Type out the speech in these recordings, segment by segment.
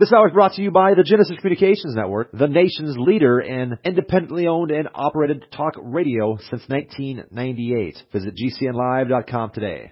This hour is brought to you by the Genesis Communications Network, the nation's leader in independently owned and operated talk radio since 1998. Visit GCNlive.com today.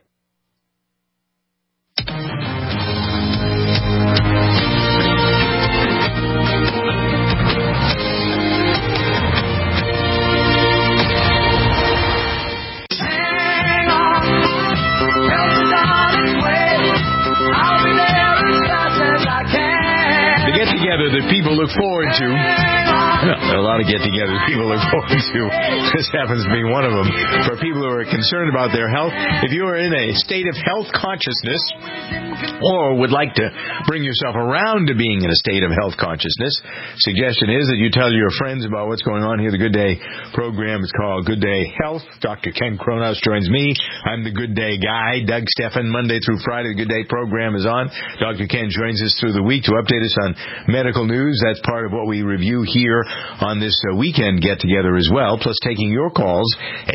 Get-together that people look forward to. Well, there are a lot of get-togethers people look forward to. This happens to be one of them. For people who are concerned about their health, if you are in a state of health consciousness or would like to bring yourself around to being in a state of health consciousness, suggestion is that you tell your friends about what's going on here. The Good Day program is called Good Day Health. Dr. Ken Kronos joins me. I'm the Good Day guy. Doug Steffen, Monday through Friday, the Good Day program is on. Dr. Ken joins us through the week to update us on medical news. That's part of what we review here on this weekend get-together as well, plus taking your calls at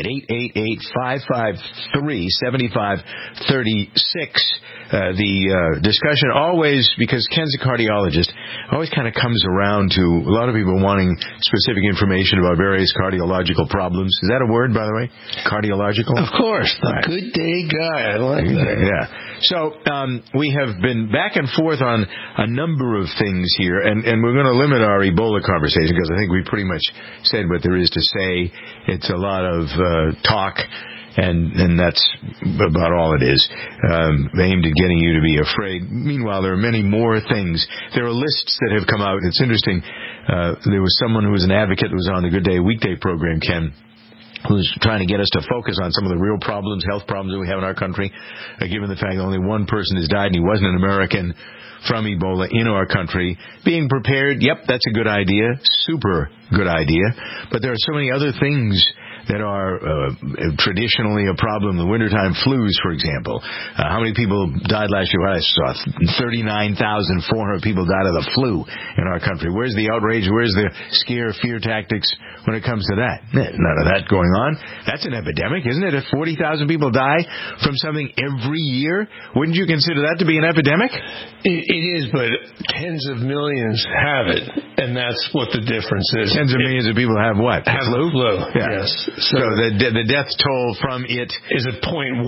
888-553-7536. The discussion always, because Ken's a cardiologist, always kind of comes around to a lot of people wanting specific information about various cardiological problems. Is that a word, by the way? Cardiological? Of course. The Good Day guy. I like that. Yeah. So we have been back and forth on a number of things here, and we're going to limit our Ebola conversation because I think we pretty much said what there is to say. It's a lot of talk. And that's about all it is, aimed at getting you to be afraid. Meanwhile, there are many more things. There are lists that have come out. It's interesting. There was someone who was an advocate who was on the Good Day weekday program, Ken, who's trying to get us to focus on some of the real problems, health problems that we have in our country, given the fact that only one person has died and he wasn't an American from Ebola in our country. Being prepared, yep, that's a good idea, super good idea. But there are so many other things that are traditionally a problem. The wintertime flus, for example. How many people died last year? I saw 39,400 people died of the flu in our country. Where's the outrage? Where's the scare, fear tactics when it comes to that? None of that going on. That's an epidemic, isn't it? If 40,000 people die from something every year, wouldn't you consider that to be an epidemic? It is, but tens of millions have it, and that's what the difference is. Tens of millions of people have what? Have flu? Yeah. Yes. So the death toll from it is at 0.1%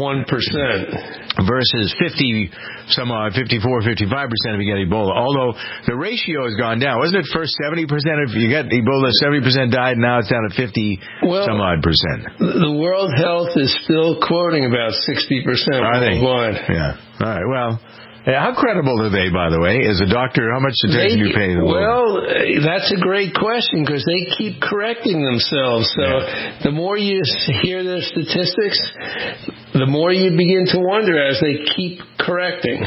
versus 54, 55% if you get Ebola. Although the ratio has gone down. Wasn't it first 70% if you get Ebola, 70% died, now it's down at 50-some-odd%. The World Health is still quoting about 60% worldwide. Yeah. All right, well... How credible are they, by the way? As a doctor, how much attention do you pay them? Well, that's a great question because they keep correcting themselves. So the more you hear their statistics, the more you begin to wonder as they keep correcting.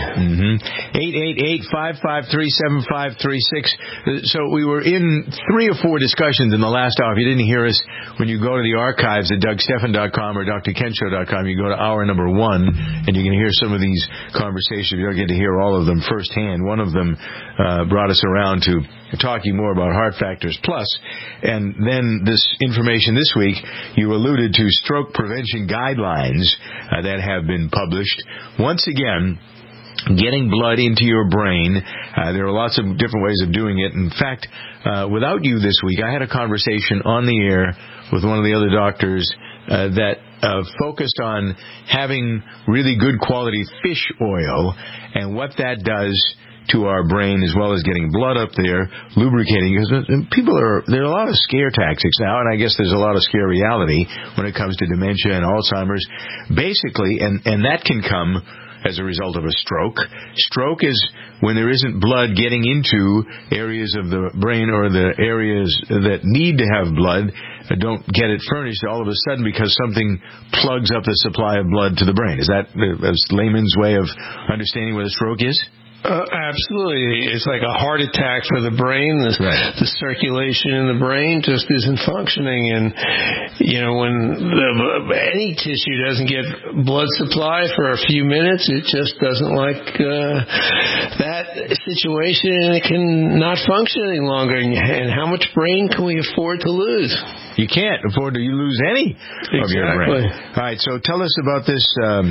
888-553-7536. So we were in 3 or 4 discussions in the last hour. If you didn't hear us, when you go to the archives at DougSteffen.com or DrKenShow.com, you go to hour number 1, and you can hear some of these conversations. You don't get to hear all of them firsthand. One of them brought us around to talking more about Heart Factors Plus. And then this information this week, you alluded to stroke prevention guidelines that have been published. Once again, getting blood into your brain. There are lots of different ways of doing it. In fact, without you this week, I had a conversation on the air with one of the other doctors that focused on having really good quality fish oil and what that does to our brain, as well as getting blood up there, lubricating. Because there are a lot of scare tactics now, and I guess there's a lot of scare reality when it comes to dementia and Alzheimer's. Basically, and that can come as a result of a stroke. Stroke is when there isn't blood getting into areas of the brain or the areas that need to have blood don't get it furnished all of a sudden because something plugs up the supply of blood to the brain. Is that a layman's way of understanding what a stroke is? Absolutely. It's like a heart attack for the brain. The circulation in the brain just isn't functioning. And, when any tissue doesn't get blood supply for a few minutes, it just doesn't like that situation, and it can not function any longer. And how much brain can we afford to lose? You can't afford to lose any of your brain. All right, so tell us about this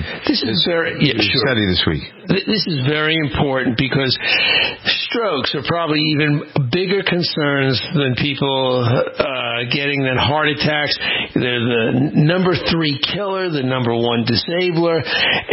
study this week. This is very important because strokes are probably even bigger concerns than people getting than heart attacks. They're the number 3 killer, the number 1 disabler,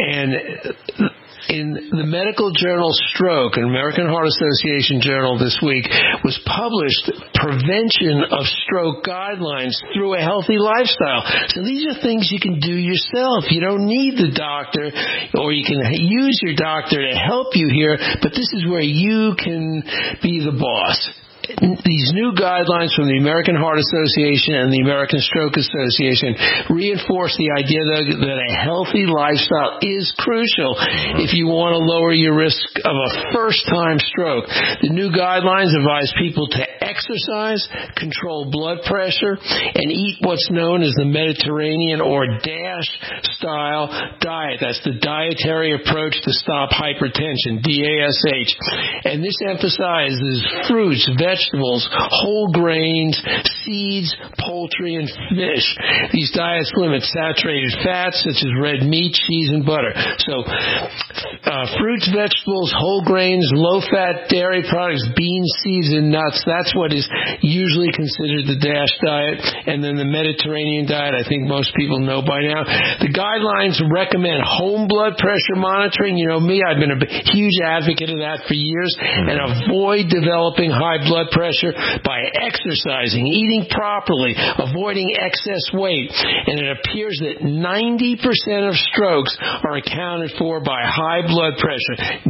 and in the medical journal Stroke, an American Heart Association journal this week, was published prevention of stroke guidelines through a healthy lifestyle. So these are things you can do yourself. You don't need the doctor, or you can use your doctor to help you here, but this is where you can be the boss. These new guidelines from the American Heart Association and the American Stroke Association reinforce the idea that a healthy lifestyle is crucial if you want to lower your risk of a first-time stroke. The new guidelines advise people to exercise, control blood pressure, and eat what's known as the Mediterranean or DASH-style diet. That's the dietary approach to stop hypertension, DASH. And this emphasizes fruits, vegetables, whole grains, seeds, poultry, and fish. These diets limit saturated fats such as red meat, cheese, and butter. So fruits, vegetables, whole grains, low-fat dairy products, beans, seeds, and nuts. That's what is usually considered the DASH diet. And then the Mediterranean diet, I think most people know by now. The guidelines recommend home blood pressure monitoring. You know me, I've been a huge advocate of that for years. And avoid developing high blood pressure by exercising, eating properly, avoiding excess weight. And it appears that 90% of strokes are accounted for by high blood pressure.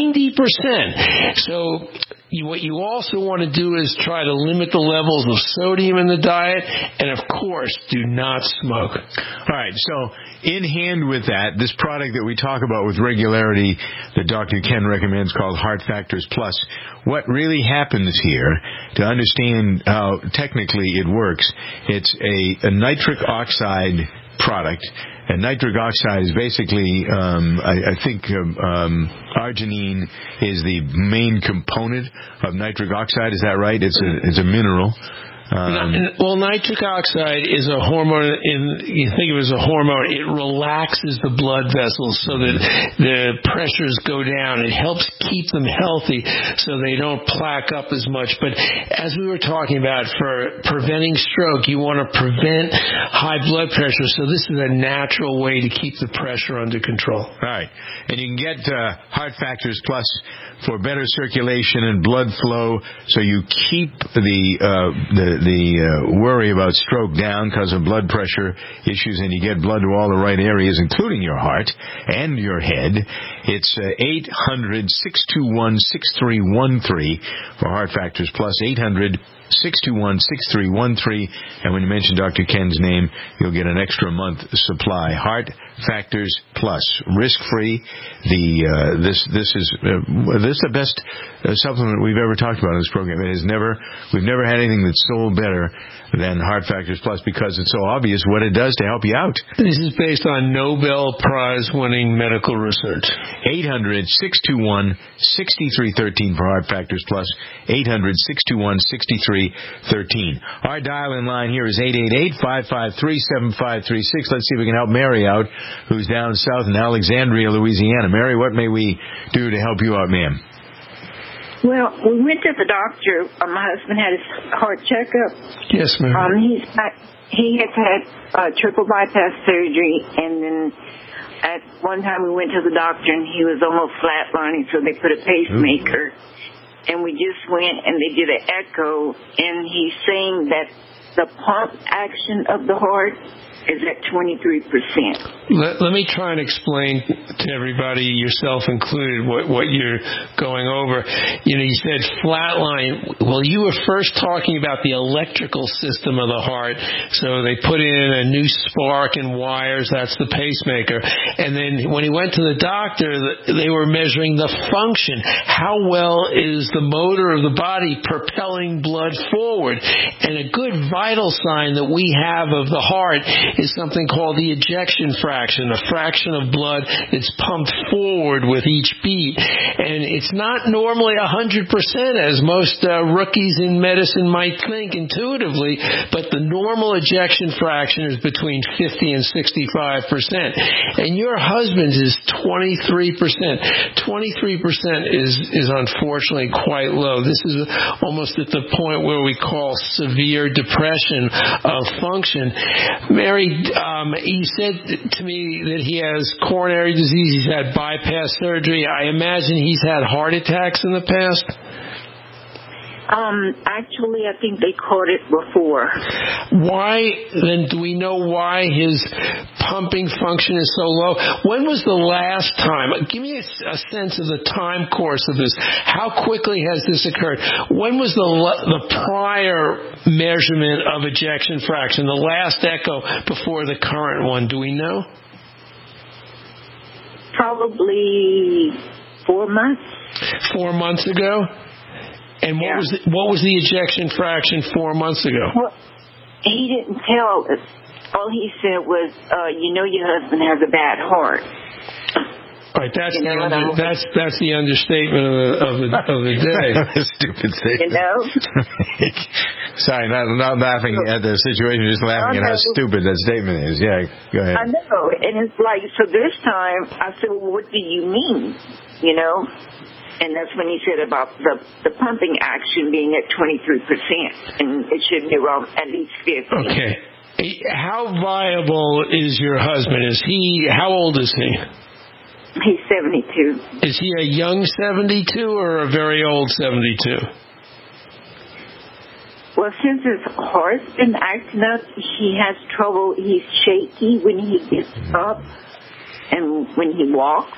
90%. So what you also want to do is try to limit the levels of sodium in the diet, and of course, do not smoke. All right, so in hand with that, this product that we talk about with regularity that Dr. Ken recommends called Heart Factors Plus, what really happens here, to understand how technically it works, it's a nitric oxide product. And nitric oxide is basically, I think arginine is the main component of nitric oxide. Is that right? It's a mineral. Well, nitric oxide is a hormone. You think of it as a hormone. It relaxes the blood vessels so that the pressures go down. It helps keep them healthy so they don't plaque up as much. But as we were talking about, for preventing stroke, you want to prevent high blood pressure. So this is a natural way to keep the pressure under control. Right. And you can get Heart Factors Plus for better circulation and blood flow, so you keep the worry about stroke down because of blood pressure issues, and you get blood to all the right areas, including your heart and your head. It's 800-621-6313 for Heart Factors Plus, 800-621-6313. And when you mention Dr. Ken's name, you'll get an extra month supply. Heart Factors Plus, risk-free. This is the best supplement we've ever talked about in this program. We've never had anything that's sold better than Heart Factors Plus because it's so obvious what it does to help you out. This is based on Nobel Prize-winning medical research. 800-621-6313 for Heart Factors Plus, 800-621-6313. Our dial-in line here is 888-553-7536. Let's see if we can help Mary out, who's down south in Alexandria, Louisiana. Mary, what may we do to help you out, ma'am? Well, we went to the doctor. My husband had his heart checkup. Yes, ma'am. He has had triple bypass surgery, and then at one time we went to the doctor, and he was almost flatlining, so they put a pacemaker. Ooh. And we just went, and they did an echo, and he's saying that the pump action of the heart is at 23%. Let me try and explain to everybody, yourself included, what you're going over. You know, you said flatline. Well, you were first talking about the electrical system of the heart. So they put in a new spark and wires. That's the pacemaker. And then when he went to the doctor, they were measuring the function. How well is the motor of the body propelling blood forward? And a good vital sign that we have of the heart is something called the ejection fraction. fraction, a fraction of blood that's pumped forward with each beat. And it's not normally 100%, as most rookies in medicine might think intuitively, but the normal ejection fraction is between 50 and 65%. And your husband's is 23%. 23% is unfortunately quite low. This is almost at the point where we call severe depression of function. Mary, he said to me that he has coronary disease. He's had bypass surgery. I imagine he's had heart attacks in the past. Actually, I think they caught it before. Why, then, do we know why his pumping function is so low? When was the last time? Give me a sense of the time course of this. How quickly has this occurred? When was the prior measurement of ejection fraction, the last echo before the current one? Do we know? Probably 4 months. 4 months ago? And what was the ejection fraction 4 months ago? Well, he didn't tell us. All he said was, your husband has a bad heart. All right, that's the understatement of the day. A stupid statement. Sorry, not laughing at the situation, just laughing at how stupid that statement is. Yeah, go ahead. I know, and it's like, so this time I said, well, what do you mean? And that's when he said about the pumping action being at 23%, and it should be around at least 50. Okay. How viable is your husband? How old is he? He's 72. Is he a young 72 or a very old 72? Well, since his heart's been acting up, he has trouble. He's shaky when he gets up and when he walks.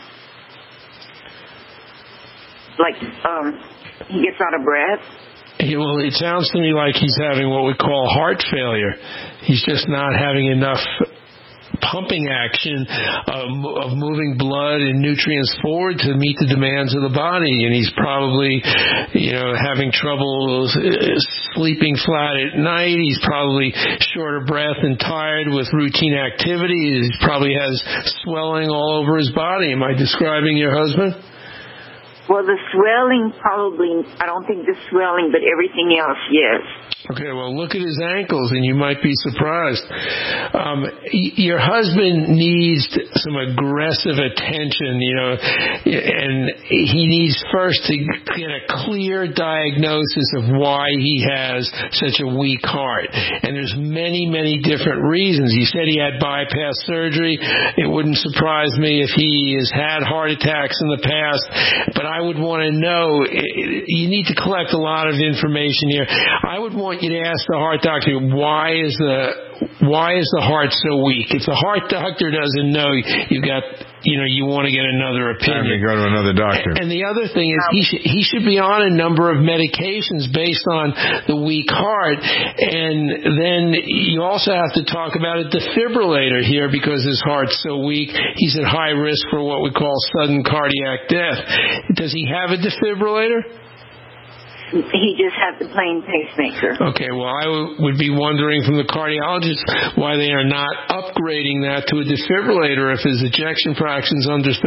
Like, he gets out of breath. Well, it sounds to me like he's having what we call heart failure. He's just not having enough pumping action of moving blood and nutrients forward to meet the demands of the body, and he's probably having trouble sleeping flat at night. He's probably short of breath and tired with routine activities. He probably has swelling all over his body. Am I describing your husband? Well, the swelling probably, I don't think the swelling, but everything else, yes. Okay, well, look at his ankles, and you might be surprised. Your husband needs some aggressive attention, and he needs first to get a clear diagnosis of why he has such a weak heart. And there's many, many different reasons. You said he had bypass surgery. It wouldn't surprise me if he has had heart attacks in the past, but I would want to know, you need to collect a lot of information here. I would want you to ask the heart doctor, why is the heart so weak? If the heart doctor doesn't know, you want to get another opinion. Time to go to another doctor. And the other thing is he should be on a number of medications based on the weak heart. And then you also have to talk about a defibrillator here because his heart's so weak. He's at high risk for what we call sudden cardiac death. Does he have a defibrillator? He just has the plain pacemaker. Okay, well, I would be wondering from the cardiologist why they are not upgrading that to a defibrillator if his ejection fraction is under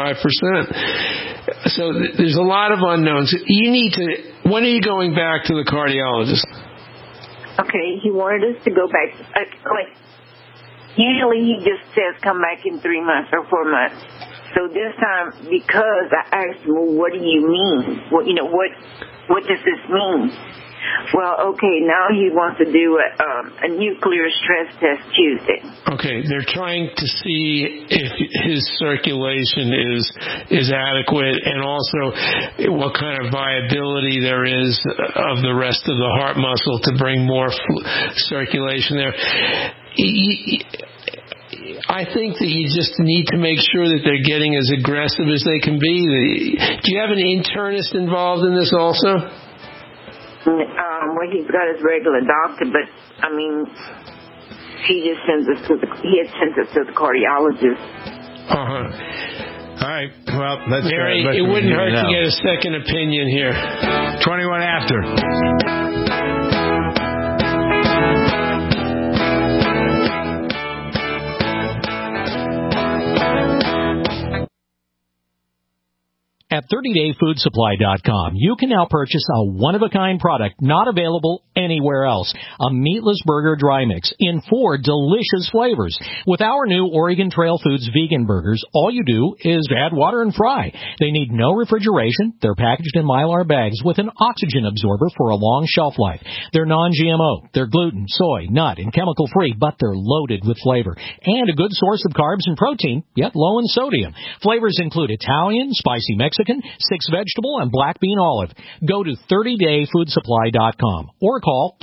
35%. So there's a lot of unknowns. When are you going back to the cardiologist? Okay, he wanted us to go back. Usually he just says come back in 3 months or 4 months. So this time, because I asked him, well, what do you mean? What does this mean? Well, okay, now he wants to do a nuclear stress test Tuesday. Okay, they're trying to see if his circulation is adequate and also what kind of viability there is of the rest of the heart muscle to bring more circulation there. I think that you just need to make sure that they're getting as aggressive as they can be. Do you have an internist involved in this also? Well, he's got his regular doctor, but he just sends us to the cardiologist. All right. Well, Mary, it wouldn't hurt to get a second opinion here. 21 after. At 30dayfoodsupply.com, you can now purchase a one-of-a-kind product not available anywhere else. A meatless burger dry mix in 4 delicious flavors. With our new Oregon Trail Foods vegan burgers, all you do is add water and fry. They need no refrigeration. They're packaged in Mylar bags with an oxygen absorber for a long shelf life. They're non-GMO. They're gluten, soy, nut, and chemical-free, but they're loaded with flavor. And a good source of carbs and protein, yet low in sodium. Flavors include Italian, spicy Mexican, 6-vegetable, and black bean olive. Go to 30dayfoodsupply.com or call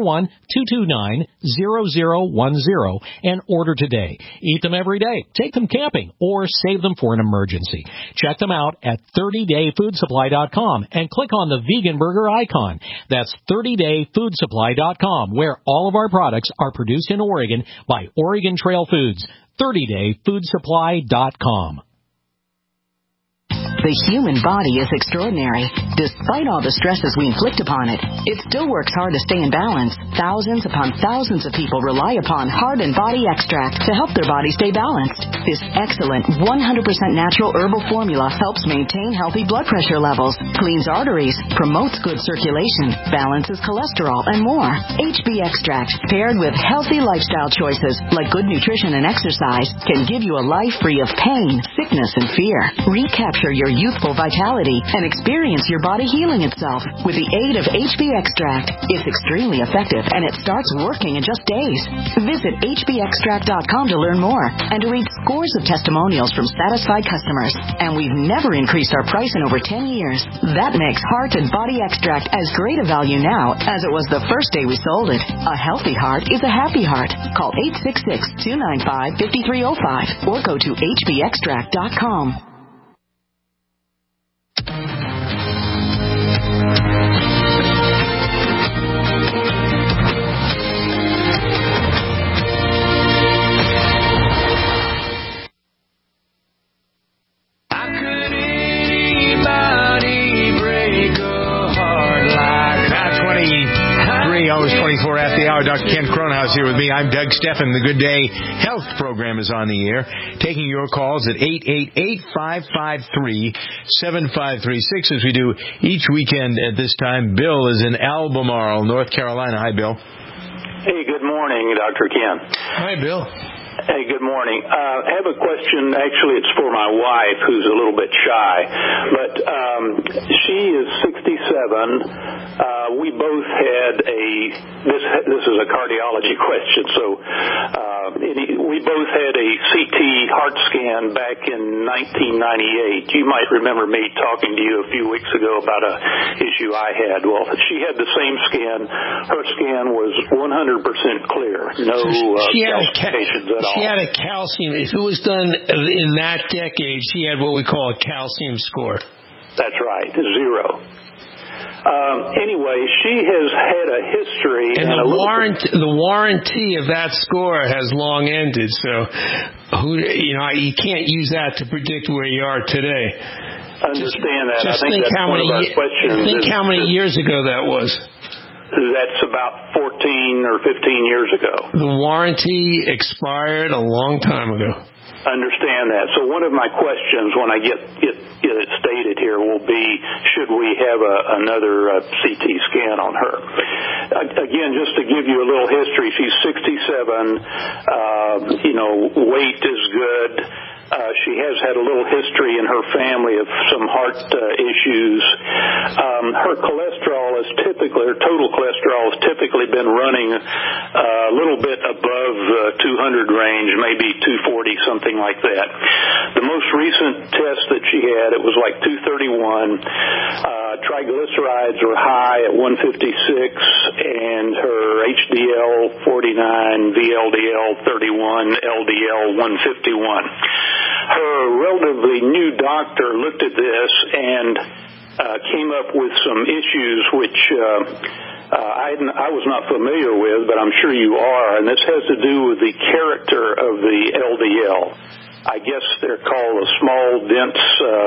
541-229-0010 and order today. Eat them every day, take them camping, or save them for an emergency. Check them out at 30dayfoodsupply.com and click on the vegan burger icon. That's 30dayfoodsupply.com, where all of our products are produced in Oregon by Oregon Trail Foods. 30dayfoodsupply.com. The human body is extraordinary. Despite all the stresses we inflict upon it, it still works hard to stay in balance. Thousands upon thousands of people rely upon Heart and Body Extract to help their body stay balanced. This excellent 100% natural herbal formula helps maintain healthy blood pressure levels, cleans arteries, promotes good circulation, balances cholesterol, and more. HB Extract, paired with healthy lifestyle choices like good nutrition and exercise, can give you a life free of pain, sickness, and fear. Recapture your youthful vitality and experience your body healing itself with the aid of HB Extract. It's extremely effective and it starts working in just days. Visit hbextract.com to learn more and to read scores of testimonials from satisfied customers. And we've never increased our price in over 10 years. That makes Heart and Body Extract as great a value now as it was the first day we sold it. A healthy heart is a happy heart. Call 866-295-5305 or go to hbextract.com. Almost 24 at the hour. Dr. Ken Cronhaus here with me. I'm Doug Steffen. The Good Day Health program is on the air, taking your calls at 888-553-7536 as we do each weekend at this time. Bill is in Albemarle, North Carolina. Hi, Bill. Hey, good morning, Dr. Ken. Hi, Bill. Hey, good morning. I have a question. Actually, it's for my wife, who's a little bit shy. But she is 67. We both had this is a cardiology question. So we both had a CT heart scan back in 1998. You might remember me talking to you a few weeks ago about a issue I had. Well, she had the same scan. Her scan was 100% clear. No calcifications at all. She had a calcium. If it was done in that decade, she had what we call a calcium score. That's right, 0. Anyway, she has had a history, and the warranty of that score has long ended. So, you can't use that to predict where you are today. Understand that. Just I think that's one of our questions. Think how many years ago that was. That's about 14 or 15 years ago. The warranty expired a long time ago. Understand that. So one of my questions when I get it stated here will be, should we have another CT scan on her? Again, just to give you a little history, she's 67. Weight is good. She has had a little history in her family of some heart issues. Her cholesterol is her total cholesterol has typically been running a little bit above 200 range, maybe 240, something like that. The most recent test that she had, it was like 231. Triglycerides were high at 156, and her HDL 49, VLDL 31, LDL 151. Her relatively new doctor looked at this and came up with some issues which I was not familiar with, but I'm sure you are, and this has to do with the character of the LDL. I guess they're called the small, dense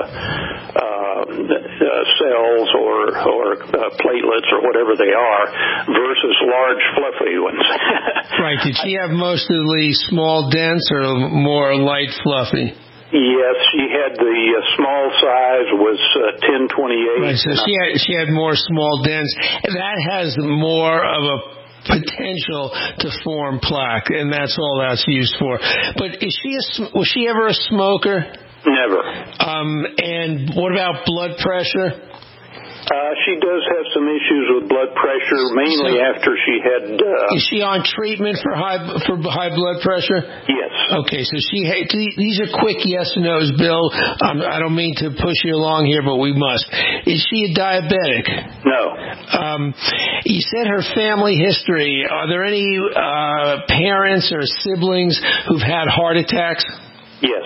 cells or platelets or whatever they are versus large, fluffy ones. Right. Did she have mostly small, dense or more light, fluffy? Yes, she had the small size was 1028. Right, so she had more small dens. That has more of a potential to form plaque, and that's all that's used for. But was she ever a smoker? Never. And what about blood pressure? She does have some issues with blood pressure, mainly after she had... Is she on treatment for high blood pressure? Yes. Okay, so these are quick yes or no's, Bill. I don't mean to push you along here, but we must. Is she a diabetic? No. You said her family history. Are there any parents or siblings who've had heart attacks? Yes.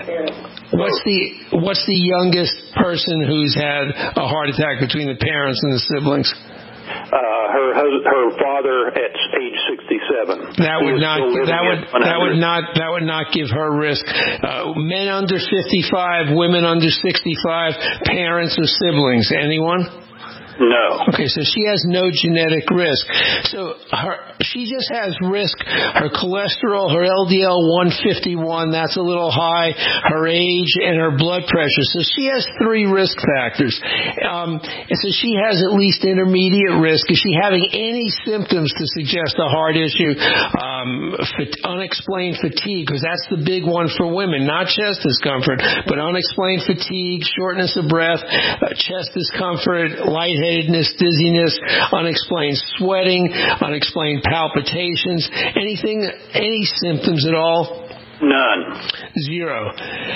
What's the youngest person who's had a heart attack between the parents and the siblings? Her father at age 67. That would not give her risk. Men under 55, women under 65, parents or siblings. Anyone? No. Okay, so she has no genetic risk. So she just has risk. Her cholesterol, her LDL 151, that's a little high. Her age and her blood pressure. So she has 3 risk factors. And so she has at least intermediate risk. Is she having any symptoms to suggest a heart issue? Unexplained fatigue, because that's the big one for women. Not chest discomfort, but unexplained fatigue, shortness of breath, chest discomfort, lightheadedness, dizziness, unexplained sweating, unexplained palpitations, any symptoms at all? None. 0.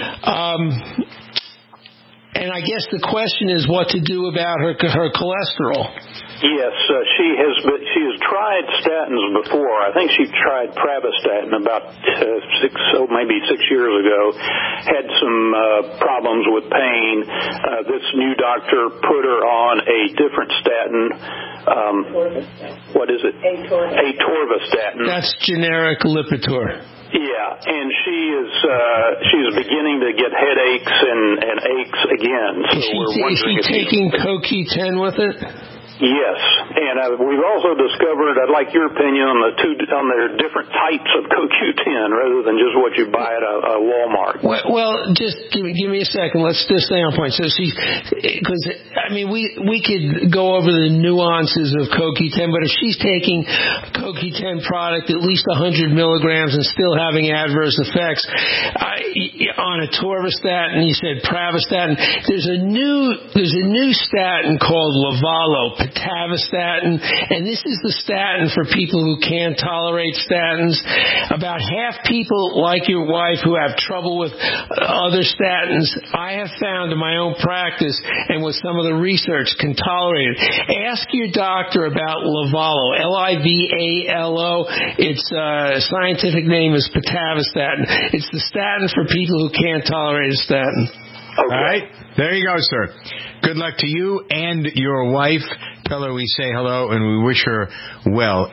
And I guess the question is what to do about her cholesterol. Yes, she has tried statins before. I think she tried Pravastatin about 6 years ago. Had some problems with pain. This new doctor put her on a different statin. What is it? Atorvastatin. That's generic Lipitor. Yeah, and she's beginning to get headaches and aches again. So is she taking CoQ10 with it? Yes, and we've also discovered, I'd like your opinion on their different types of CoQ10 rather than just what you buy at a Walmart. Well, just give me a second. Let's just stay on point. So because we could go over the nuances of CoQ10, but if she's taking a CoQ10 product at least 100 milligrams and still having adverse effects on atorvastatin, you said Pravastatin. There's a new statin called Livalo, pitavastatin, and this is the statin for people who can't tolerate statins. About half people like your wife who have trouble with other statins, I have found in my own practice and with some of the research, can tolerate it. Ask your doctor about Livalo, Livalo. Its scientific name is pitavastatin. It's the statin for people who can't tolerate a statin. Okay. All right. There you go, sir. Good luck to you and your wife. Tell her we say hello and we wish her well.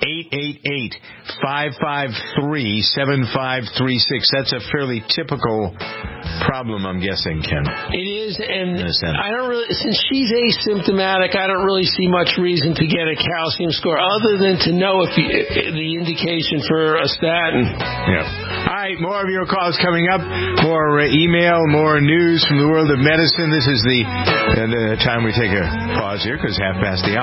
888-553-7536. That's a fairly typical problem, I'm guessing, Ken. It is, and I don't really, since she's asymptomatic, I don't really see much reason to get a calcium score other than to know if the indication for a statin. Yeah. All right, more of your calls coming up. More email, more news from the world of medicine. This is the time we take a pause here because 1:30.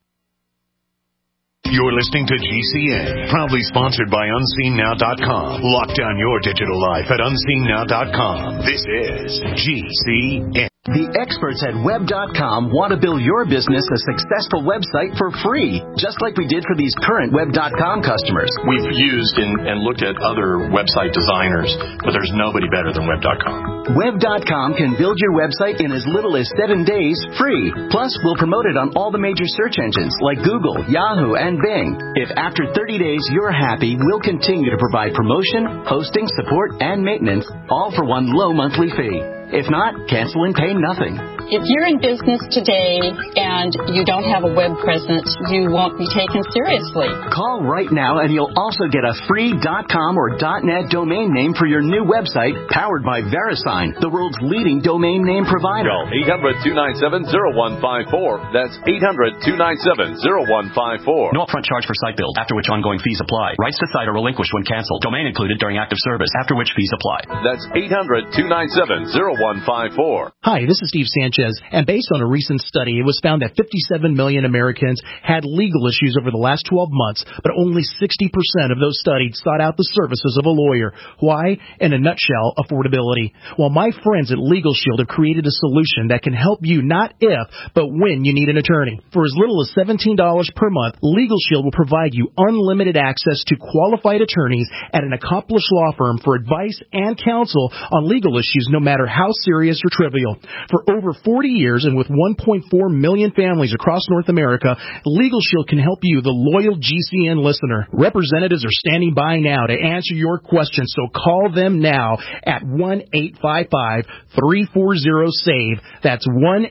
You're listening to GCN, proudly sponsored by UnseenNow.com. Lock down your digital life at UnseenNow.com. This is GCN. The experts at Web.com want to build your business a successful website for free, just like we did for these current Web.com customers. We've used and looked at other website designers, but there's nobody better than Web.com. Web.com can build your website in as little as 7 days free. Plus, we'll promote it on all the major search engines like Google, Yahoo, and Bing. If after 30 days you're happy, we'll continue to provide promotion, hosting, support, and maintenance, all for one low monthly fee. If not, cancel and pay nothing. If you're in business today and you don't have a web presence, you won't be taken seriously. Call right now and you'll also get a free .com or .net domain name for your new website powered by VeriSign, the world's leading domain name provider. Call 800-297-0154. That's 800-297-0154. No upfront charge for site build, after which ongoing fees apply. Rights to site are relinquished when canceled. Domain included during active service, after which fees apply. That's 800-297-0154. Hi, this is Steve Sanchez, and based on a recent study, it was found that 57 million Americans had legal issues over the last 12 months, but only 60% of those studied sought out the services of a lawyer. Why? In a nutshell, affordability. Well, my friends at Legal Shield have created a solution that can help you not if, but when you need an attorney. For as little as $17 per month, Legal Shield will provide you unlimited access to qualified attorneys at an accomplished law firm for advice and counsel on legal issues, no matter how serious or trivial. For over 40 years and with 1.4 million families across North America, Legal Shield can help you, the loyal GCN listener. Representatives are standing by now to answer your questions, so call them now at 1-855-340-SAVE. That's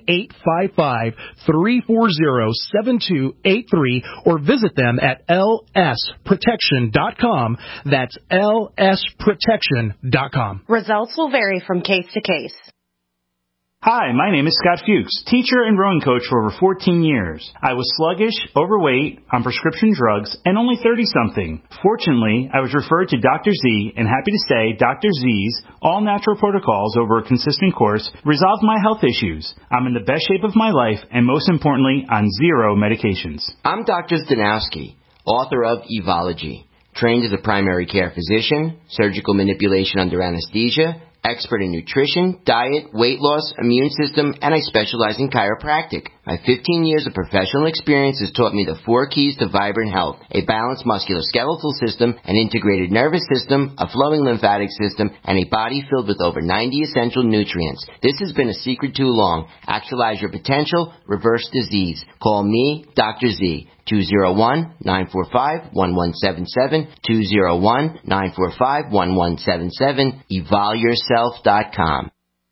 1-855-340-7283, or visit them at lsprotection.com. That's lsprotection.com. Results will vary from case to case. Hi, my name is Scott Fuchs, teacher and rowing coach for over 14 years. I was sluggish, overweight, on prescription drugs, and only 30-something. Fortunately, I was referred to Dr. Z, and happy to say Dr. Z's all-natural protocols over a consistent course resolved my health issues. I'm in the best shape of my life, and most importantly, on 0 medications. I'm Dr. Zdanowski, author of Evology, trained as a primary care physician, surgical manipulation under anesthesia, expert in nutrition, diet, weight loss, immune system, and I specialize in chiropractic. My 15 years of professional experience has taught me the 4 keys to vibrant health: a balanced musculoskeletal system, an integrated nervous system, a flowing lymphatic system, and a body filled with over 90 essential nutrients. This has been a secret too long. Actualize your potential, reverse disease. Call me, Dr. Z. 201-945-1177, 201-945-1177, evolveyourself.com.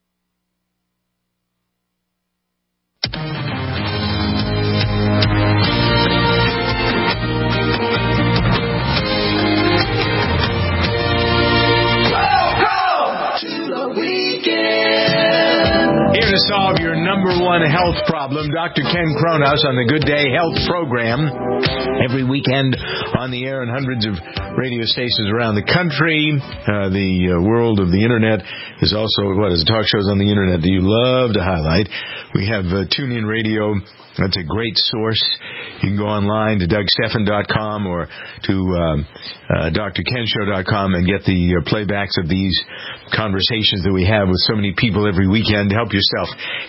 Here to solve your number one health problem, Dr. Ken Kronos on the Good Day Health program. Every weekend on the air in hundreds of radio stations around the country. The world of the Internet is also, talk shows on the Internet that you love to highlight. We have TuneIn Radio. That's a great source. You can go online to DougStephan.com or to DrKenShow.com and get the playbacks of these conversations that we have with so many people every weekend. Help yourself.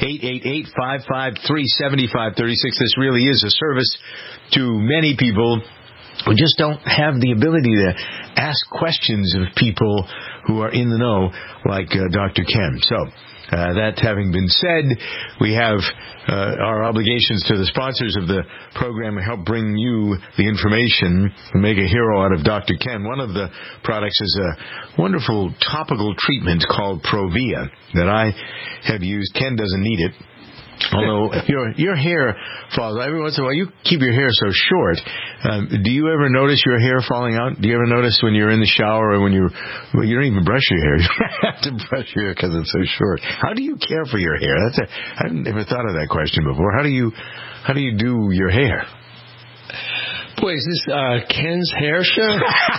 888-553-7536. This really is a service to many people who just don't have the ability to ask questions of people who are in the know, like Dr. Ken. So, that having been said, we have our obligations to the sponsors of the program to help bring you the information and make a hero out of Dr. Ken. One of the products is a wonderful topical treatment called Provia that I have used. Ken doesn't need it. Although your hair falls every once in a while. You keep your hair so short. Do you ever notice your hair falling out? Do you ever notice when you're in the shower or when you don't even brush your hair? You have to brush your hair because it's so short. How do you care for your hair? I've never thought of that question before. How do you do your hair? Boy, is this Ken's hair show?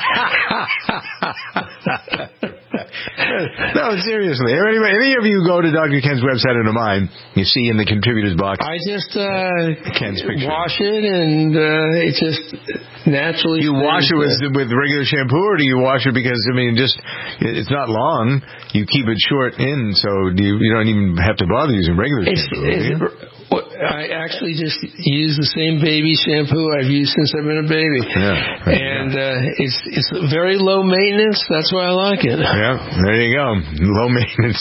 No, seriously. Any of you go to Dr. Ken's website or to mine, you see in the contributors box. I just Ken's picture. Wash it and it just naturally. You wash it with regular shampoo, or do you wash it because it's not long? You keep it short in, so you don't even have to bother using regular shampoo. I actually just use the same baby shampoo I've used since I've been a baby. Yeah. And it's very low maintenance. That's why I like it. Yeah, there you go. Low maintenance.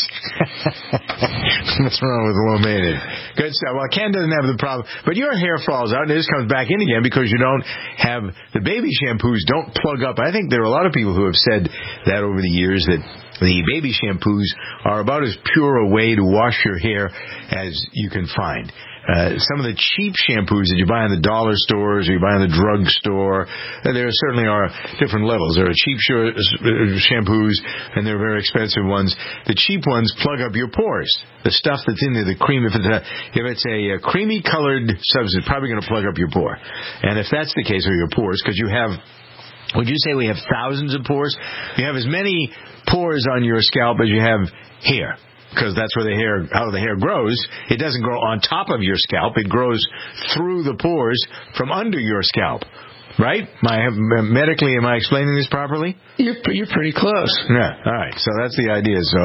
What's wrong with low maintenance? Good stuff. Well, Ken doesn't have the problem, but your hair falls out and it just comes back in again because you don't have the baby shampoos don't plug up. I think there are a lot of people who have said that over the years, that the baby shampoos are about as pure a way to wash your hair as you can find. Some of the cheap shampoos that you buy in the dollar stores or you buy in the drug store, there certainly are different levels. There are cheap shampoos and there are very expensive ones. The cheap ones plug up your pores. The stuff that's in there, the cream, if it's a creamy colored substance, it's probably going to plug up your pore. And if that's the case with your pores, because you have, would you say we have thousands of pores? You have as many pores on your scalp as you have hair. Because that's where how the hair grows. It doesn't grow on top of your scalp. It grows through the pores from under your scalp. Right? Medically, am I explaining this properly? You're pretty close. Yeah. All right. So that's the idea. So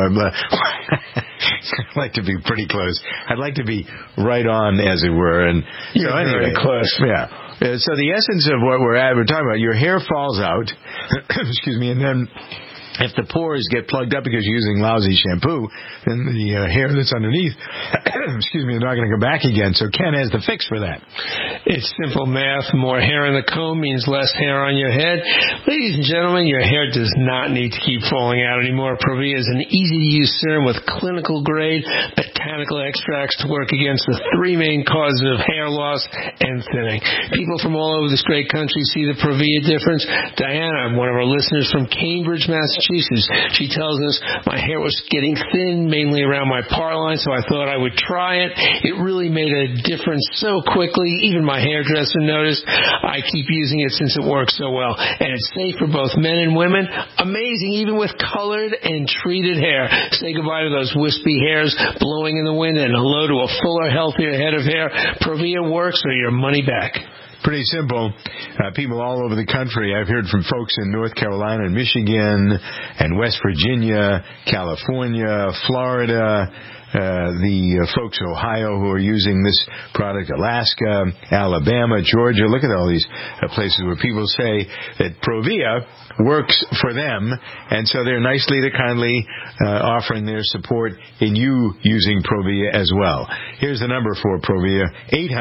I'd like to be pretty close. I'd like to be right on, as it were. And you're so anyway, very close. Yeah. So the essence of what we're talking about, your hair falls out. Excuse me, and then if the pores get plugged up because you're using lousy shampoo, then the hair that's underneath, excuse me, is not going to go back again. So Ken has the fix for that. It's simple math. More hair in the comb means less hair on your head. Ladies and gentlemen, your hair does not need to keep falling out anymore. Provia is an easy-to-use serum with clinical-grade botanical extracts to work against the three main causes of hair loss and thinning. People from all over this great country see the Provia difference. Diana, one of our listeners from Cambridge, Massachusetts, she tells us, my hair was getting thin, mainly around my part line, so I thought I would try it. It really made a difference so quickly. Even my hairdresser noticed. I keep using it since it works so well. And it's safe for both men and women. Amazing, even with colored and treated hair. Say goodbye to those wispy hairs blowing in the wind and hello to a fuller, healthier head of hair. Provia works or your money back. Pretty simple. People all over the country. I've heard from folks in North Carolina and Michigan and West Virginia, California, Florida, the folks in Ohio who are using this product, Alaska, Alabama, Georgia. Look at all these places where people say that Provia works for them, and so they're nicely to kindly offering their support in you using Provia as well. Here's the number for Provia,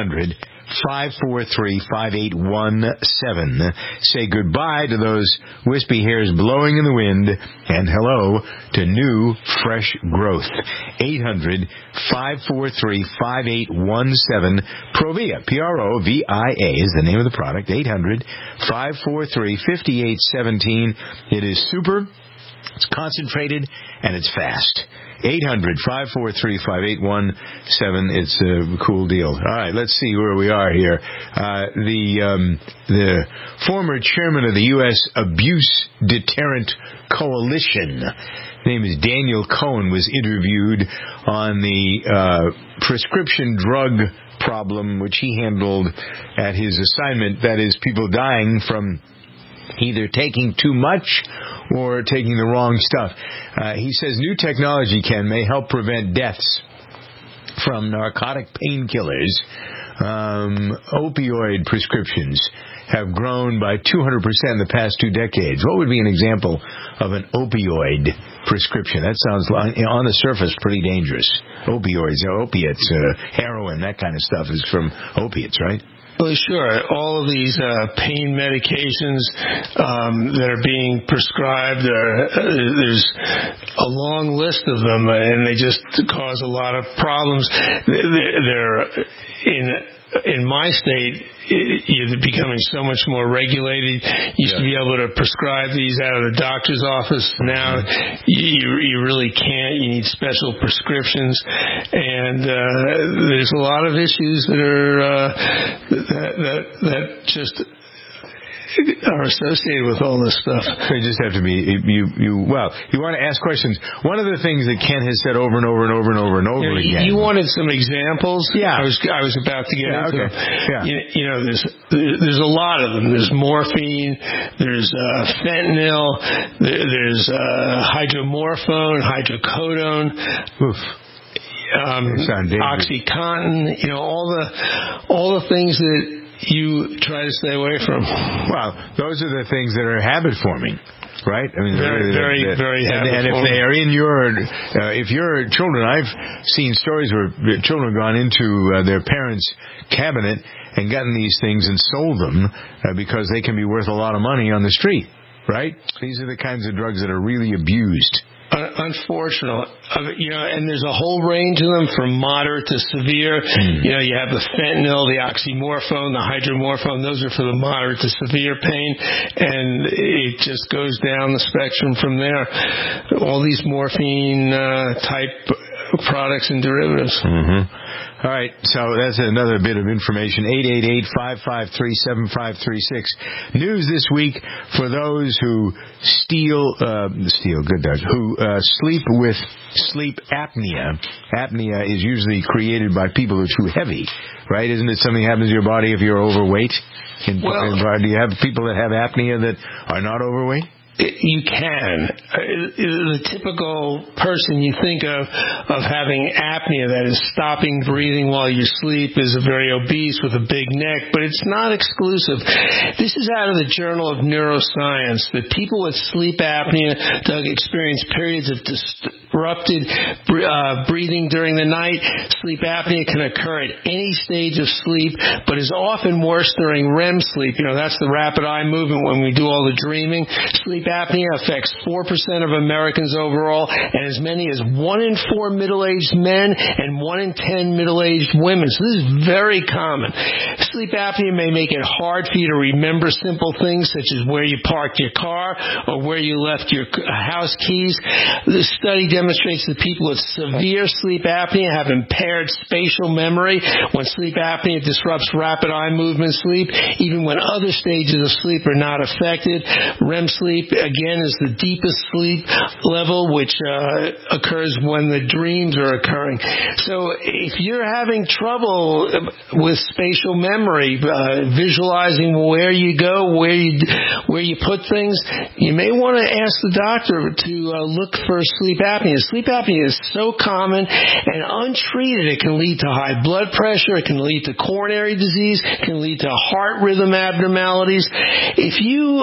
800-543-5817. Say goodbye to those wispy hairs blowing in the wind and hello to new, fresh growth. 800-543-5817. Provia, Provia is the name of the product. 800-543-5817. It is super, it's concentrated, and it's fast. 800-543-5817. It's a cool deal. All right, let's see where we are here. The former chairman of the U.S. Abuse Deterrent Coalition, his name is Daniel Cohen, was interviewed on the prescription drug problem, which he handled at his assignment, that is, people dying from either taking too much or taking the wrong stuff. He says new technology may help prevent deaths from narcotic painkillers. Opioid prescriptions have grown by 200% in the past 2 decades. What would be an example of an opioid prescription? That sounds, on the surface, pretty dangerous. Opioids, opiates, heroin, that kind of stuff is from opiates, right? Well, sure. All of these pain medications that are being prescribed, there's a long list of them, and they just cause a lot of problems. They're in my state, you're becoming so much more regulated. You used to be able to prescribe these out of the doctor's office. Now you really can't. You need special prescriptions, and there's a lot of issues that are that just are associated with all this stuff. You just have to be, you want to ask questions. One of the things that Ken has said over and over and over and over and over again. You wanted some examples? Yeah. I was about to get into them. Yeah. There's a lot of them. There's morphine, there's fentanyl, there's hydromorphone, hydrocodone. Oof. OxyContin, all the things that you try to stay away from. Well, those are the things that are habit forming. Right? I mean, very habit and if they are in if your children, I've seen stories where children have gone into their parents' cabinet and gotten these things and sold them because they can be worth a lot of money on the street. Right? These are the kinds of drugs that are really abused. Unfortunately, and there's a whole range of them from moderate to severe. You have the fentanyl, the oxymorphone, the hydromorphone. Those are for the moderate to severe pain, and it just goes down the spectrum from there. All these morphine type products and derivatives. All right, so that's another bit of information. 888-553-7536. News this week for those who sleep with sleep apnea. Apnea is usually created by people who are too heavy, right? Isn't it something that happens to your body if you're overweight? Do you have people that have apnea that are not overweight? You can. The typical person you think of having apnea, that is stopping breathing while you sleep, is a very obese with a big neck, but it's not exclusive. This is out of the Journal of Neuroscience, that people with sleep apnea, Doug, experience periods of disrupted breathing during the night. Sleep apnea can occur at any stage of sleep, but is often worse during REM sleep. That's the rapid eye movement when we do all the dreaming. Sleep apnea affects 4% of Americans overall, and as many as 1 in 4 middle-aged men and 1 in 10 middle-aged women. So this is very common. Sleep apnea may make it hard for you to remember simple things such as where you parked your car or where you left your house keys. The study demonstrates that people with severe sleep apnea have impaired spatial memory when sleep apnea disrupts rapid eye movement sleep, even when other stages of sleep are not affected. REM sleep, again, is the deepest sleep level, which occurs when the dreams are occurring. So if you're having trouble with spatial memory, visualizing where you go, where you put things, you may want to ask the doctor to look for sleep apnea. Sleep apnea is so common, and untreated, it can lead to high blood pressure, it can lead to coronary disease, it can lead to heart rhythm abnormalities. If you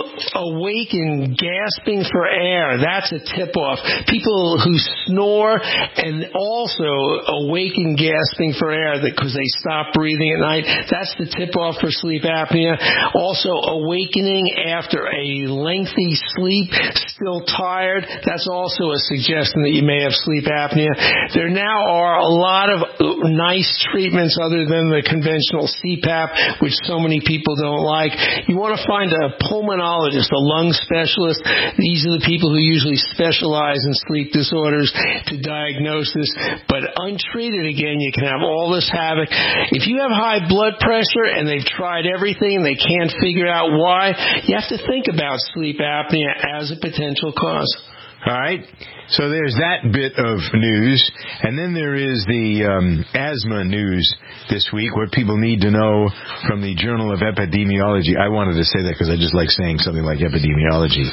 awaken gasping for air, that's a tip-off. People who snore and also awaken gasping for air because they stop breathing at night, that's the tip-off for sleep apnea. Also, awakening after a lengthy sleep, still tired, that's also a suggestion that you may have sleep apnea. There now are a lot of nice treatments other than the conventional CPAP, which so many people don't like. You want to find a pulmonologist, a lung specialist. These are the people who usually specialize in sleep disorders to diagnose this. But untreated, again, you can have all this havoc. If you have high blood pressure and they've tried everything and they can't figure out why, you have to think about sleep apnea as a potential cause. All right. So there's that bit of news. And then there is the asthma news this week, what people need to know from the Journal of Epidemiology. I wanted to say that because I just like saying something like epidemiology.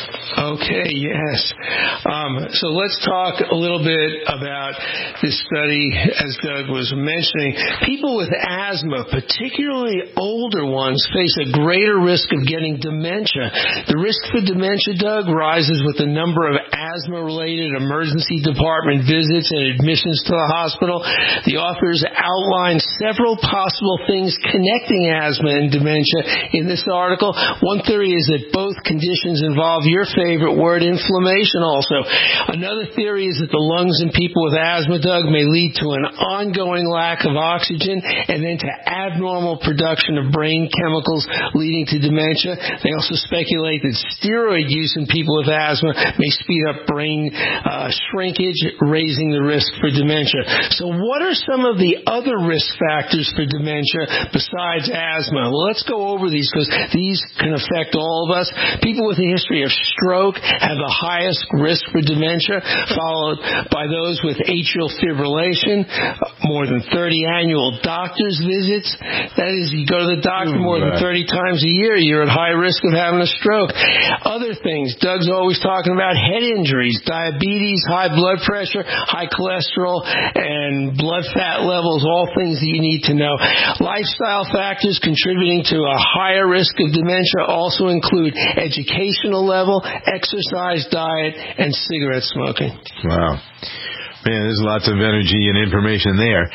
Okay, yes. So let's talk a little bit about this study, as Doug was mentioning. People with asthma, particularly older ones, face a greater risk of getting dementia. The risk for dementia, Doug, rises with the number of asthma-related emergency department visits and admissions to the hospital. The authors outline several possible things connecting asthma and dementia in this article. One theory is that both conditions involve your favorite word, inflammation also. Another theory is that the lungs in people with asthma, Doug, may lead to an ongoing lack of oxygen and then to abnormal production of brain chemicals leading to dementia. They also speculate that steroid use in people with asthma may speed up brain shrinkage, raising the risk for dementia. So what are some of the other risk factors for dementia besides asthma? Well, let's go over these because these can affect all of us. People with a history of stroke have the highest risk for dementia, followed by those with atrial fibrillation, more than 30 annual doctor's visits. That is, you go to the doctor more than 30 times a year, you're at high risk of having a stroke. Other things, Doug's always talking about head injury. injuries, diabetes, high blood pressure, high cholesterol, and blood fat levels, all things that you need to know. Lifestyle factors contributing to a higher risk of dementia also include educational level, exercise, diet, and cigarette smoking. Wow. Man, there's lots of energy and information there.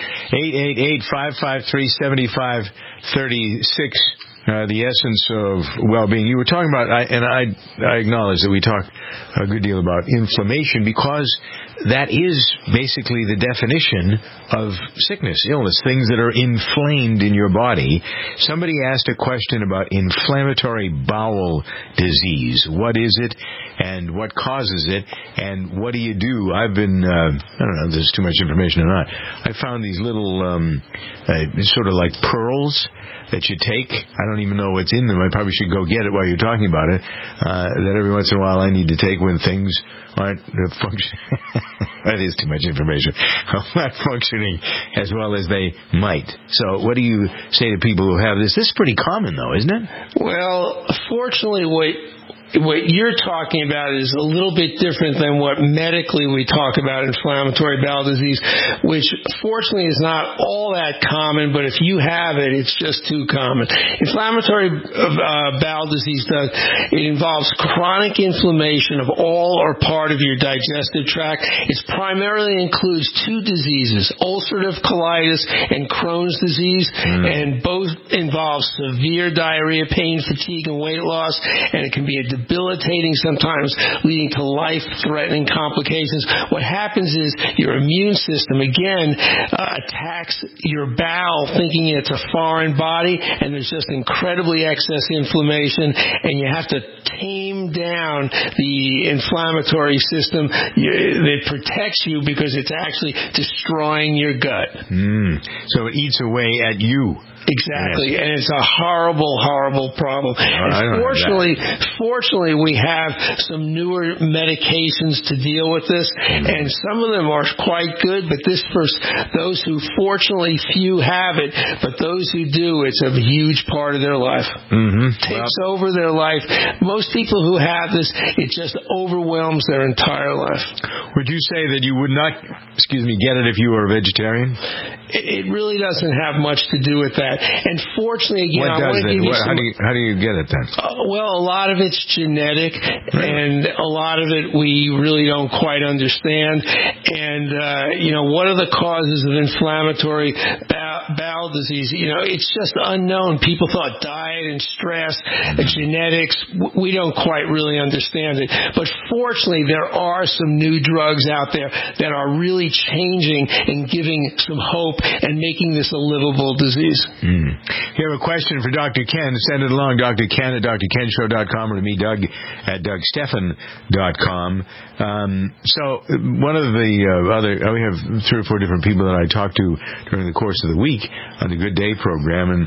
888-553-7536. The essence of well-being. You were talking about, and I acknowledge that we talk a good deal about inflammation because that is basically the definition of sickness, illness, things that are inflamed in your body. Somebody asked a question about inflammatory bowel disease. What is it, and what causes it, and what do you do? I've been, I don't know if there's too much information or not. I found these little, sort of like pearls that you take. I don't even know what's in them. I probably should go get it while you're talking about it. That every once in a while I need to take when things aren't functioning. That is too much information. Not functioning as well as they might. So what do you say to people who have this? This is pretty common, though, isn't it? Well, fortunately, what you're talking about is a little bit different than what medically we talk about inflammatory bowel disease, which fortunately is not all that common, but if you have it, it's just too common. Inflammatory bowel disease it involves chronic inflammation of all or part of your digestive tract. It primarily includes two diseases, ulcerative colitis and Crohn's disease, and both involve severe diarrhea, pain, fatigue, and weight loss, and it can be a debilitating, sometimes leading to life-threatening complications. What happens is your immune system, again, attacks your bowel thinking it's a foreign body, and there's just incredibly excess inflammation, and you have to tame down the inflammatory system that protects you because it's actually destroying your gut. So it eats away at you. Exactly, and it's a horrible, horrible problem. Fortunately, we have some newer medications to deal with this, and some of them are quite good, but this for those who, fortunately, few have it, but those who do, it's a huge part of their life. Takes over their life. Most people who have this, it just overwhelms their entire life. Would you say that you would not, get it if you were a vegetarian? It really doesn't have much to do with that. And fortunately, again, I want to give you some... How do you get it then? Well, a lot of it's genetic, and a lot of it we really don't quite understand. And, what are the causes of inflammatory bowel disease? It's just unknown. People thought diet and stress, genetics, we don't quite really understand it. But fortunately, there are some new drugs out there that are really changing and giving some hope and making this a livable disease. If you have a question for Dr. Ken, send it along, Dr. Ken at drkenshow.com, or to me, Doug at dougstephan.com. So one of the we have 3 or 4 different people that I talk to during the course of the week on the Good Day program, and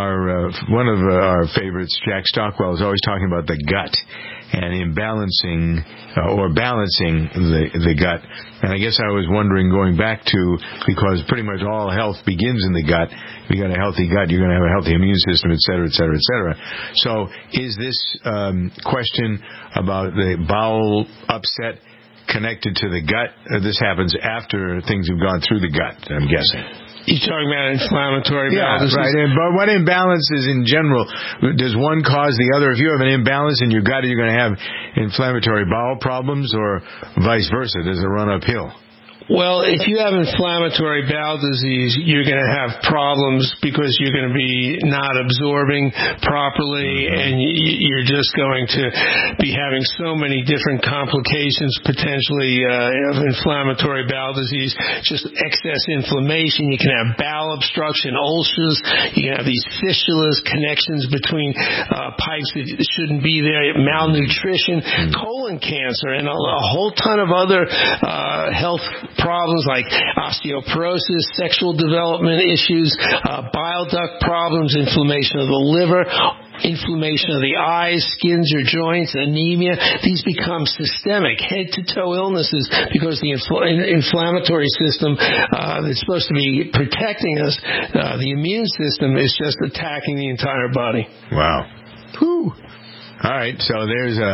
one of our favorites, Jack Stockwell, is always talking about the gut and imbalancing or balancing the gut. And I guess I was wondering, going back to, because pretty much all health begins in the gut. If you got a healthy gut, you're going to have a healthy immune system, et cetera, et cetera, et cetera. So is this question about the bowel upset connected to the gut? This happens after things have gone through the gut, I'm guessing. You're talking about inflammatory bowel disease. Right. But what imbalances in general? Does one cause the other? If you have an imbalance in your gut, are you going to have inflammatory bowel problems, or vice versa? Does it run uphill? Well, if you have inflammatory bowel disease, you're going to have problems because you're going to be not absorbing properly, and you're just going to be having so many different complications potentially of inflammatory bowel disease. Just excess inflammation. You can have bowel obstruction, ulcers. You can have these fistulas, connections between pipes that shouldn't be there, malnutrition, colon cancer, and a whole ton of other health problems like osteoporosis, sexual development issues, bile duct problems, inflammation of the liver, inflammation of the eyes, skins or joints, anemia. These become systemic, head-to-toe illnesses because the inflammatory system that's supposed to be protecting us, the immune system, is just attacking the entire body. Wow. Whew. All right, so there's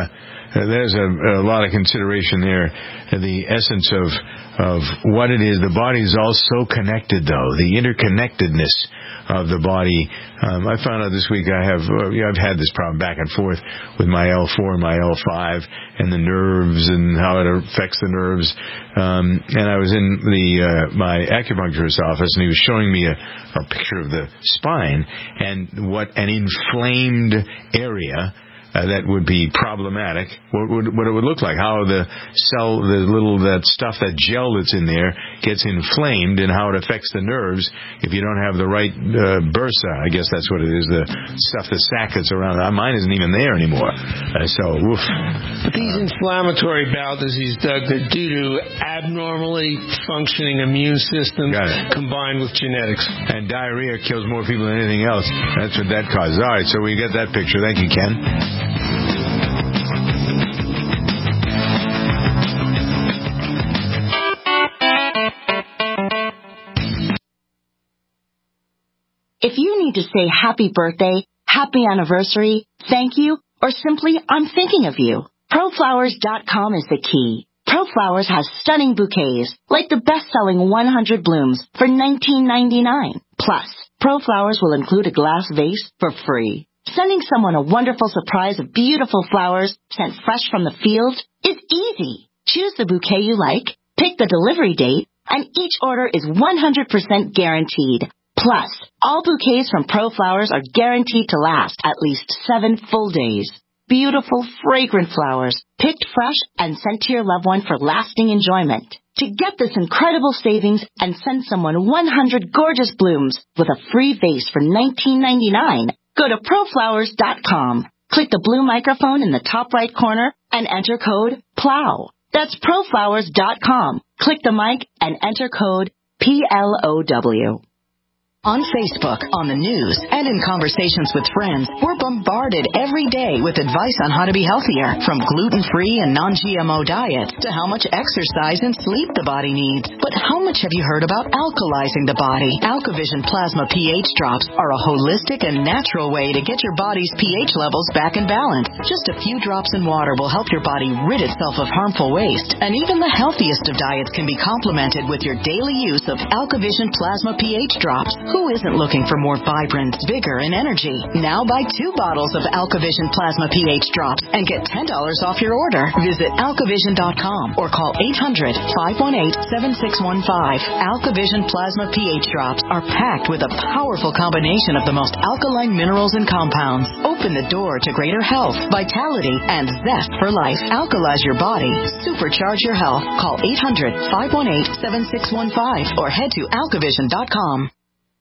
there's a lot of consideration there. The essence of what it is. The body is all so connected, though. The interconnectedness of the body. I found out this week I've had this problem back and forth with my L4 and my L5 and the nerves and how it affects the nerves. And I was in my acupuncturist's office, and he was showing me a picture of the spine and what an inflamed area that would be problematic, what it would look like, how the cell, that stuff, that gel that's in there gets inflamed, and how it affects the nerves if you don't have the right bursa. I guess that's what it is, the stuff, the sac that's around. Mine isn't even there anymore. Oof. But these inflammatory bowel disease, Doug, they're due to abnormally functioning immune system combined with genetics. And diarrhea kills more people than anything else. That's what that causes. All right, so we get that picture. Thank you, Ken. If you need to say happy birthday, happy anniversary, thank you, or simply I'm thinking of you, ProFlowers.com is the key. ProFlowers has stunning bouquets, like the best-selling 100 blooms for $19.99. Plus, ProFlowers will include a glass vase for free. Sending someone a wonderful surprise of beautiful flowers sent fresh from the field is easy. Choose the bouquet you like, pick the delivery date, and each order is 100% guaranteed. Plus, all bouquets from ProFlowers are guaranteed to last at least 7 full days. Beautiful, fragrant flowers, picked fresh and sent to your loved one for lasting enjoyment. To get this incredible savings and send someone 100 gorgeous blooms with a free vase for $19.99, go to ProFlowers.com. Click the blue microphone in the top right corner and enter code PLOW. That's ProFlowers.com. Click the mic and enter code PLOW. On Facebook, on the news, and in conversations with friends, we're bombarded every day with advice on how to be healthier, from gluten-free and non-GMO diets to how much exercise and sleep the body needs. But how much have you heard about alkalizing the body? AlkaVision Plasma pH drops are a holistic and natural way to get your body's pH levels back in balance. Just a few drops in water will help your body rid itself of harmful waste, and even the healthiest of diets can be complemented with your daily use of AlkaVision Plasma pH drops. Who isn't looking for more vibrance, vigor, and energy? Now buy 2 bottles of AlkaVision Plasma pH drops and get $10 off your order. Visit AlkaVision.com or call 800-518-7615. AlkaVision Plasma pH drops are packed with a powerful combination of the most alkaline minerals and compounds. Open the door to greater health, vitality, and zest for life. Alkalize your body. Supercharge your health. Call 800-518-7615 or head to AlkaVision.com.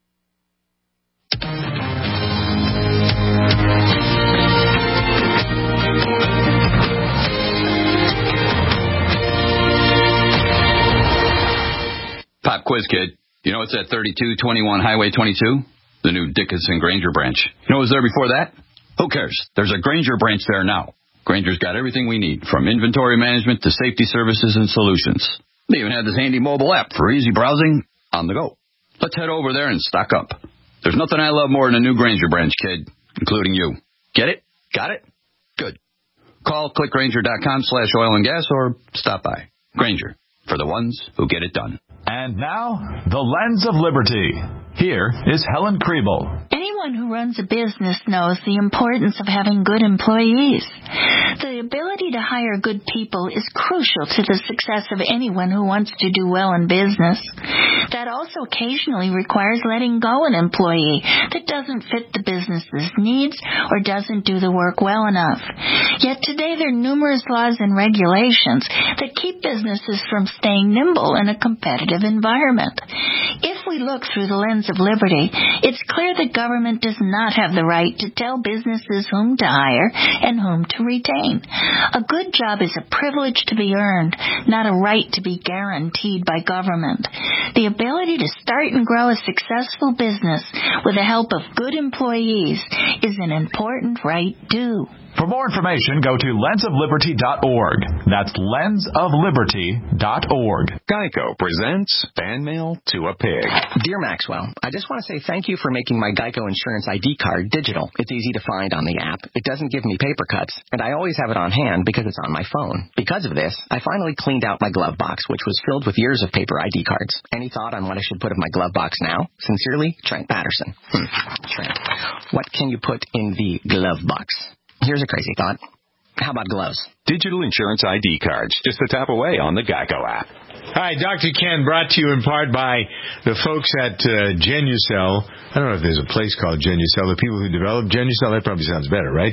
Pop quiz, kid. You know it's at 3221 Highway 22? The new Dickinson Granger branch. You know what was there before that? Who cares? There's a Granger branch there now. Granger's got everything we need, from inventory management to safety services and solutions. They even have this handy mobile app for easy browsing on the go. Let's head over there and stock up. There's nothing I love more than a new Granger branch, kid, including you. Get it? Got it? Good. Call clickgranger.com/oil and gas or stop by. Granger, for the ones who get it done. And now, the Lens of Liberty. Here is Helen Kriebel. Anyone who runs a business knows the importance of having good employees. The ability to hire good people is crucial to the success of anyone who wants to do well in business. That also occasionally requires letting go an employee that doesn't fit the business's needs or doesn't do the work well enough. Yet today there are numerous laws and regulations that keep businesses from staying nimble in a competitive environment. If we look through the lens of liberty, it's clear that government does not have the right to tell businesses whom to hire and whom to retain. A good job is a privilege to be earned, not a right to be guaranteed by government. The ability to start and grow a successful business with the help of good employees is an important right due. For more information information, go to lensofliberty.org. That's lensofliberty.org. Geico presents Fan Mail to a Pig. Dear Maxwell, I just want to say thank you for making my Geico Insurance ID card digital. It's easy to find on the app. It doesn't give me paper cuts, and I always have it on hand because it's on my phone. Because of this, I finally cleaned out my glove box, which was filled with years of paper ID cards. Any thought on what I should put in my glove box now? Sincerely, Trent Patterson. Trent, what can you put in the glove box? Here's a crazy thought. How about gloves? Digital insurance ID cards, just a tap away on the Geico app. Hi, Dr. Ken, brought to you in part by the folks at Genucel. I don't know if there's a place called Genucel. The people who developed Genucel, that probably sounds better, right?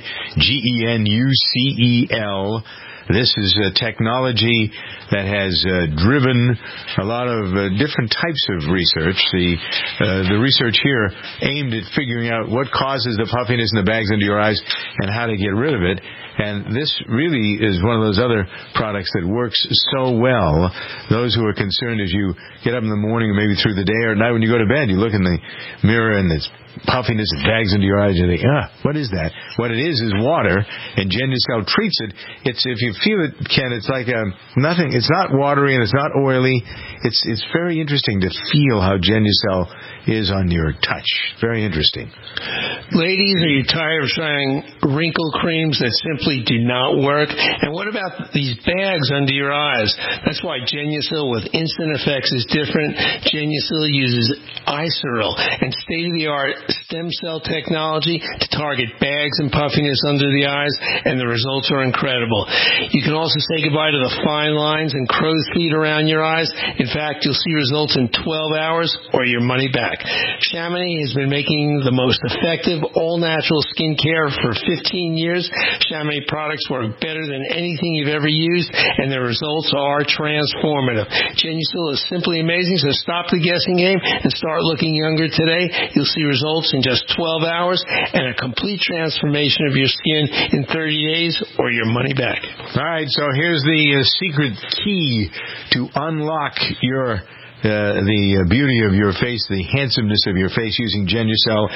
Genucel. This is a technology that has driven a lot of different types of research. The research here aimed at figuring out what causes the puffiness in the bags under your eyes and how to get rid of it. And this really is one of those other products that works so well. Those who are concerned as you get up in the morning or maybe through the day or at night when you go to bed, you look in the mirror and it's puffiness, it bags into your eyes, and you think, what is that? What it is water, and Genucel treats it. It's, if you feel it, Ken, it's like nothing. It's not watery and it's not oily. It's very interesting to feel how Genucel is on your touch. Very interesting. Ladies, are you tired of trying wrinkle creams that simply do not work? And what about these bags under your eyes? That's why Genucel with Instant Effects is different. Genucel uses Iceril and state-of-the-art stem cell technology to target bags and puffiness under the eyes, and the results are incredible. You can also say goodbye to the fine lines and crow's feet around your eyes. In fact, you'll see results in 12 hours or your money back. Chamonix has been making the most effective all-natural skincare for 15 years. Chamonix products work better than anything you've ever used, and their results are transformative. Genucel is simply amazing, so stop the guessing game and start looking younger today. You'll see results in just 12 hours and a complete transformation of your skin in 30 days or your money back. All right, so here's the secret key to unlock your the beauty of your face, the handsomeness of your face using Genucel.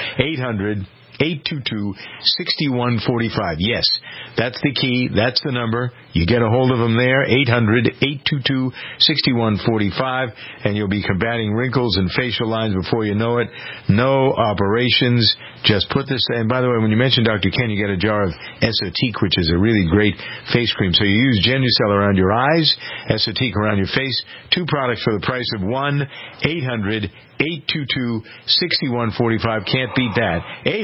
800-822-6145. Yes, that's the key. That's the number. You get a hold of them there, 800-822-6145, and you'll be combating wrinkles and facial lines before you know it. No operations. Just put this, and by the way, when you mention Dr. Ken, you get a jar of Esotique, which is a really great face cream. So you use Genucel around your eyes, Esotique around your face. Two products for the price of one. 800-822-6145. Can't beat that.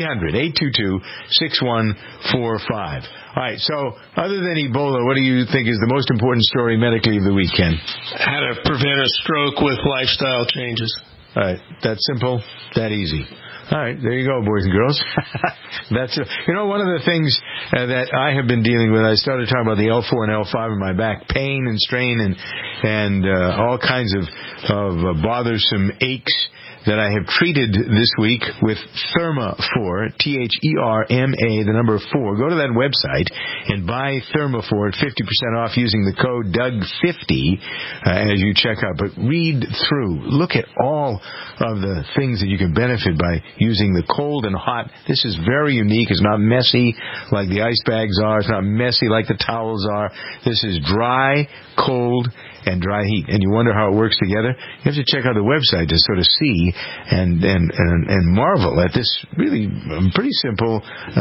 800-822-6145. All right, so other than Ebola, what do you think is the most important story medically of the week, Ken? How to prevent a stroke with lifestyle changes. All right, that simple, that easy. All right, there you go, boys and girls. That's one of the things that I have been dealing with. I started talking about the L4 and L5 in my back, pain and strain and all kinds of bothersome aches that I have treated this week with Therma4, Therma, the number 4. Go to that website and buy Therma4 at 50% off using the code Doug50 as you check out. But read through. Look at all of the things that you can benefit by using the cold and hot. This is very unique. It's not messy like the ice bags are. It's not messy like the towels are. This is dry, cold, and dry heat. And you wonder how it works together? You have to check out the website to sort of see and marvel at this really pretty simple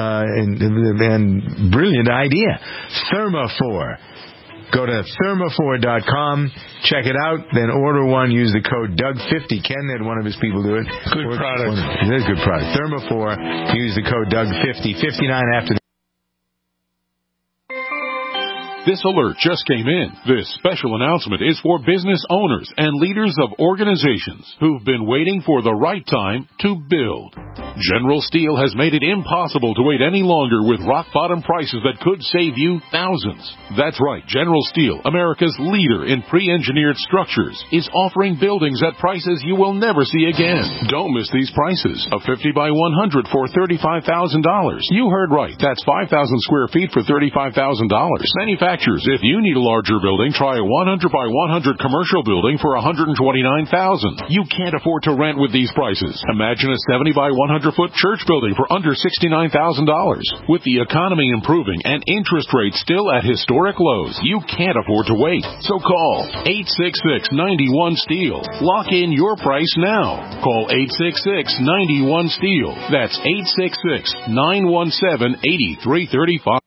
and brilliant idea. Therma4. Go to therma4.com, check it out, then order one, use the code Doug50. Ken had one of his people do it. Good product. It is a good product. Therma4, use the code Doug50. 59 after the This alert just came in. This special announcement is for business owners and leaders of organizations who've been waiting for the right time to build. General Steel has made it impossible to wait any longer with rock-bottom prices that could save you thousands. That's right, General Steel, America's leader in pre-engineered structures, is offering buildings at prices you will never see again. Don't miss these prices. A 50 by 100 for $35,000. You heard right. That's 5,000 square feet for $35,000. Manufactured manufacturers. If you need a larger building, try a 100 by 100 commercial building for $129,000. You can't afford to rent with these prices. Imagine a 70 by 100 foot church building for under $69,000. With the economy improving and interest rates still at historic lows, you can't afford to wait. So call 866-91-STEEL. Lock in your price now. Call 866-91-STEEL. That's 866-917-8335.